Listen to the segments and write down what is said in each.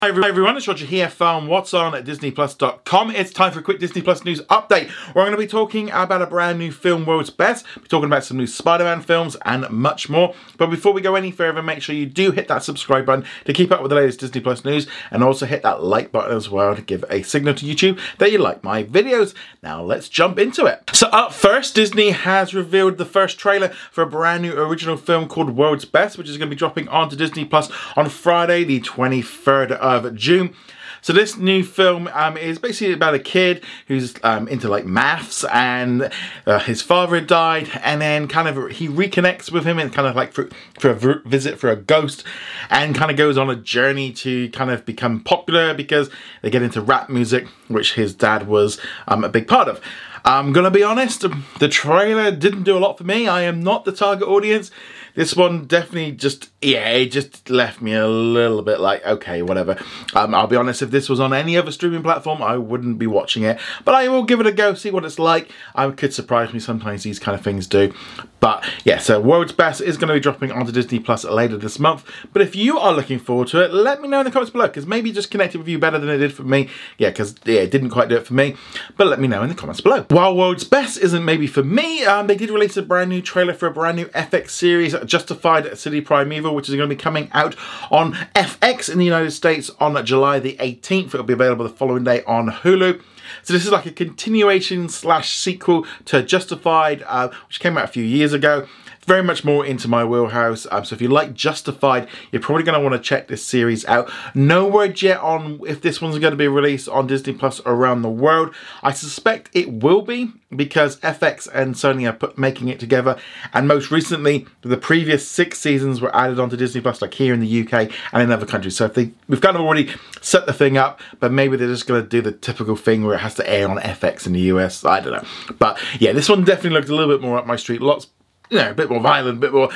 Hi everyone, it's Roger here from What's On at DisneyPlus.com. It's time for a quick Disney Plus news update. We're going to be talking about a brand new film, World's Best. We're talking about some new Spider-Man films and much more. But before we go any further, make sure you do hit that subscribe button to keep up with the latest Disney Plus news, and also hit that like button as well to give a signal to YouTube that you like my videos. Now let's jump into it. So up first, Disney has revealed the first trailer for a brand new original film called World's Best, which is going to be dropping onto Disney Plus on Friday, the 23rd of June. So this new film is basically about a kid who's into like maths, and his father had died, and then kind of he reconnects with him and kind of like for a visit for a ghost, and kind of goes on a journey to kind of become popular because they get into rap music, which his dad was a big part of. I'm gonna be honest, the trailer didn't do a lot for me. I am not the target audience. This one definitely it just left me a little bit like, okay, whatever. I'll be honest, if this was on any other streaming platform, I wouldn't be watching it. But I will give it a go, see what it's like. It could surprise me, sometimes these kind of things do. But yeah, so World's Best is going to be dropping onto Disney Plus later this month. But if you are looking forward to it, let me know in the comments below, because maybe it just connected with you better than it did for me. Yeah, because it didn't quite do it for me. But let me know in the comments below. While World's Best isn't maybe for me, they did release a brand new trailer for a brand new FX series, Justified City Primeval, which is going to be coming out on FX in the United States on July the 18th. It'll be available the following day on Hulu. So this is like a continuation / sequel to Justified, which came out a few years ago. Very much more into my wheelhouse. So if you like Justified, you're probably going to want to check this series out. No word yet on if this one's going to be released on Disney Plus around the world. I suspect it will be, because FX and Sony are making it together. And most recently, the previous 6 seasons were added onto Disney Plus, like here in the UK and in other countries. So we've kind of already set the thing up, but maybe they're just going to do the typical thing where it has to air on FX in the US. I don't know. But yeah, this one definitely looked a little bit more up my street. Lots, a bit more violent, a bit more,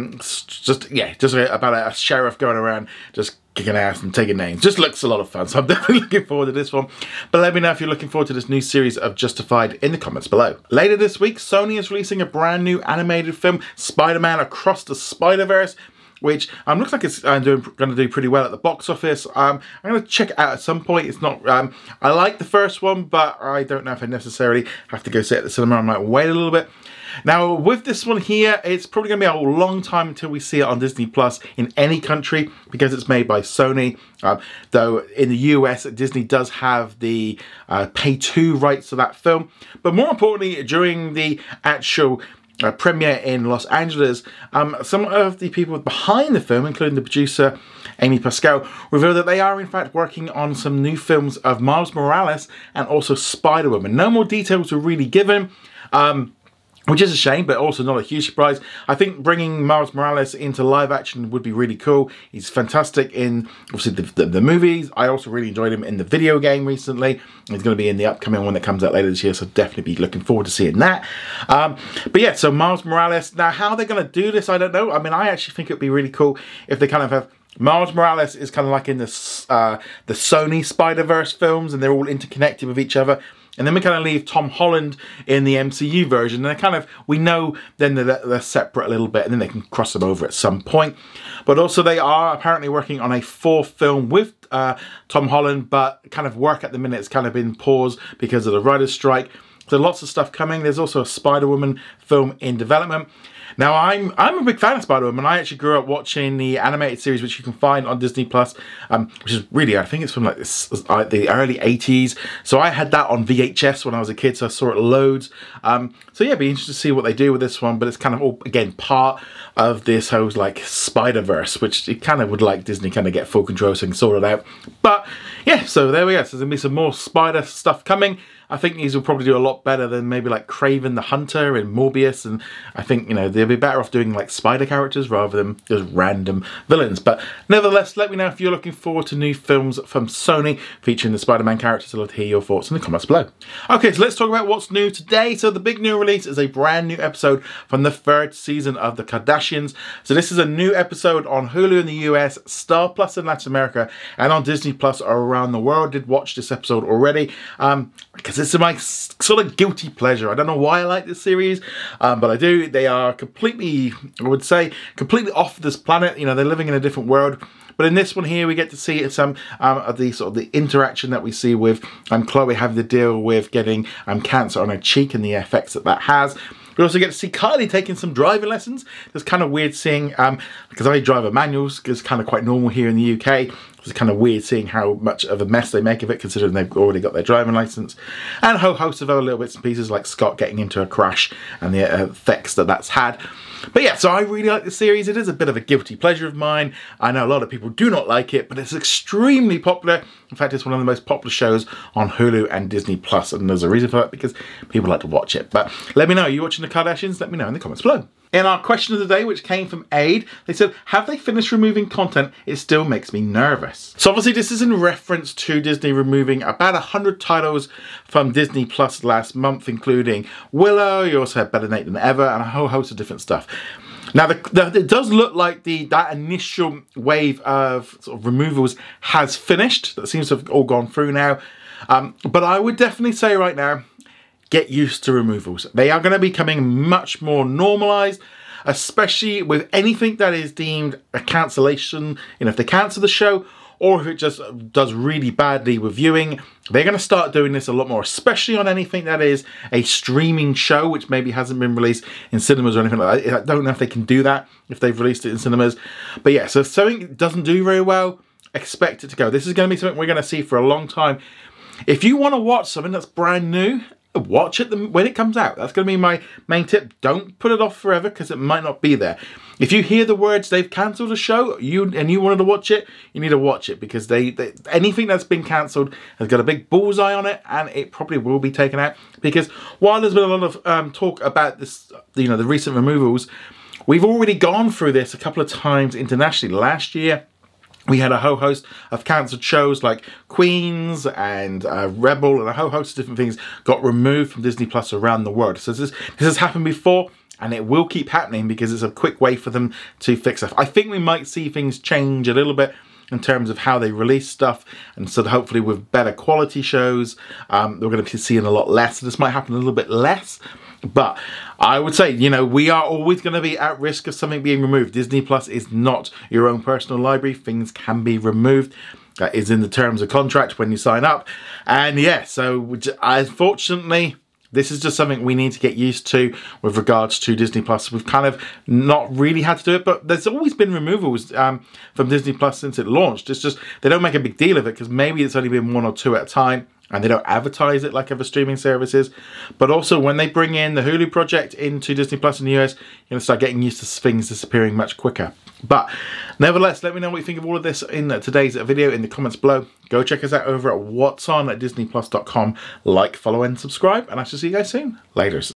just about a sheriff going around just kicking ass and taking names. Just looks a lot of fun, so I'm definitely looking forward to this one. But let me know if you're looking forward to this new series of Justified in the comments below. Later this week, Sony is releasing a brand new animated film, Spider-Man Across the Spider-Verse, which looks like it's going to do pretty well at the box office. I'm going to check it out at some point. It's not. I like the first one, but I don't know if I necessarily have to go see it at the cinema. I might wait a little bit. Now, with this one here, it's probably going to be a long time until we see it on Disney Plus in any country, because it's made by Sony. Though in the US, Disney does have the pay-to rights to that film. But more importantly, during the actual premiere in Los Angeles, some of the people behind the film, including the producer Amy Pascal, revealed that they are in fact working on some new films of Miles Morales and also Spider-Woman. No more details were really given, which is a shame, but also not a huge surprise. I think bringing Miles Morales into live action would be really cool. He's fantastic in, obviously, the movies. I also really enjoyed him in the video game recently. He's going to be in the upcoming one that comes out later this year, so definitely be looking forward to seeing that. But yeah, so Miles Morales. Now, how they're going to do this, I don't know. I mean, I actually think it would be really cool if they kind of have Miles Morales is kind of like in the Sony Spider-Verse films, and they're all interconnected with each other. And then we kind of leave Tom Holland in the MCU version. And we know then they're separate a little bit, and then they can cross them over at some point. But also they are apparently working on a 4th film with Tom Holland, but kind of work at the minute has kind of been paused because of the writer's strike. So lots of stuff coming. There's also a Spider-Woman film in development. Now, I'm a big fan of Spider-Woman. I actually grew up watching the animated series, which you can find on Disney Plus, which is really, I think it's from like the early 80s. So I had that on VHS when I was a kid, so I saw it loads. So yeah, be interested to see what they do with this one. But it's kind of all, again, part of this whole like Spider-Verse, which it kind of would like Disney kind of get full control so they can sort it out. But yeah, so there we go. So there's going to be some more Spider stuff coming. I think these will probably do a lot better than maybe like Kraven the Hunter and Morbius, and I think, they'll be better off doing like spider characters rather than just random villains. But nevertheless, let me know if you're looking forward to new films from Sony featuring the Spider-Man characters. I'd love to hear your thoughts in the comments below. Okay, so let's talk about what's new today. So the big new release is a brand new episode from the 3rd season of The Kardashians. So this is a new episode on Hulu in the US, Star Plus in Latin America, and on Disney Plus around the world. Did watch this episode already, because it's my sort of guilty pleasure. I don't know why I like this series, but I do. They are completely, I would say, completely off this planet. They're living in a different world, But in this one here, we get to see some of the sort of the interaction that we see with Chloe having to deal with getting cancer on her cheek and the effects that has. We also get to see Kylie taking some driving lessons. It's kind of weird seeing, because I drive a manual, it's kind of quite normal here in the UK. It's kind of weird seeing how much of a mess they make of it, considering they've already got their driving license. And a whole host of other little bits and pieces, like Scott getting into a crash and the effects that's had. But yeah, so I really like the series. It is a bit of a guilty pleasure of mine. I know a lot of people do not like it, but it's extremely popular. In fact, it's one of the most popular shows on Hulu and Disney Plus, and there's a reason for that, because people like to watch it. But let me know, are you watching the Kardashians? Let me know in the comments below. In our question of the day, which came from Aid, they said, have they finished removing content? It still makes me nervous. So obviously this is in reference to Disney removing about 100 titles from Disney Plus last month, including Willow, you also had Better Late Than Ever, and a whole host of different stuff. Now, it does look like that initial wave of sort of removals has finished. That seems to have all gone through now. But I would definitely say right now, get used to removals. They are going to be becoming much more normalized, especially with anything that is deemed a cancellation. If they cancel the show, or if it just does really badly with viewing, they're going to start doing this a lot more, especially on anything that is a streaming show, which maybe hasn't been released in cinemas or anything like that. I don't know if they can do that if they've released it in cinemas. But yeah, so if something doesn't do very well, expect it to go. This is going to be something we're going to see for a long time. If you want to watch something that's brand new, watch it when it comes out. That's going to be my main tip. Don't put it off forever, because it might not be there. If you hear the words they've cancelled a show and you wanted to watch it, you need to watch it, because anything that's been cancelled has got a big bullseye on it, and it probably will be taken out. Because while there's been a lot of talk about this, the recent removals, we've already gone through this a couple of times internationally. Last year, we had a whole host of cancelled shows like Queens and Rebel, and a whole host of different things got removed from Disney Plus around the world. So this has happened before, and it will keep happening, because it's a quick way for them to fix stuff. I think we might see things change a little bit in terms of how they release stuff, and so hopefully with better quality shows, we're going to be seeing a lot less. So this might happen a little bit less. But I would say, we are always going to be at risk of something being removed. Disney Plus is not your own personal library. Things can be removed. That is in the terms of contract when you sign up. And yeah, so unfortunately, this is just something we need to get used to with regards to Disney Plus. We've kind of not really had to do it, but there's always been removals from Disney Plus since it launched. It's just they don't make a big deal of it, because maybe it's only been 1 or 2 at a time, and they don't advertise it like other streaming services. But also, when they bring in the Hulu project into Disney Plus in the US, you're going to start getting used to things disappearing much quicker. But nevertheless, let me know what you think of all of this in today's video in the comments below. Go check us out over at whatsonatdisneyplus.com. Like, follow, and subscribe, and I shall see you guys soon. Laters.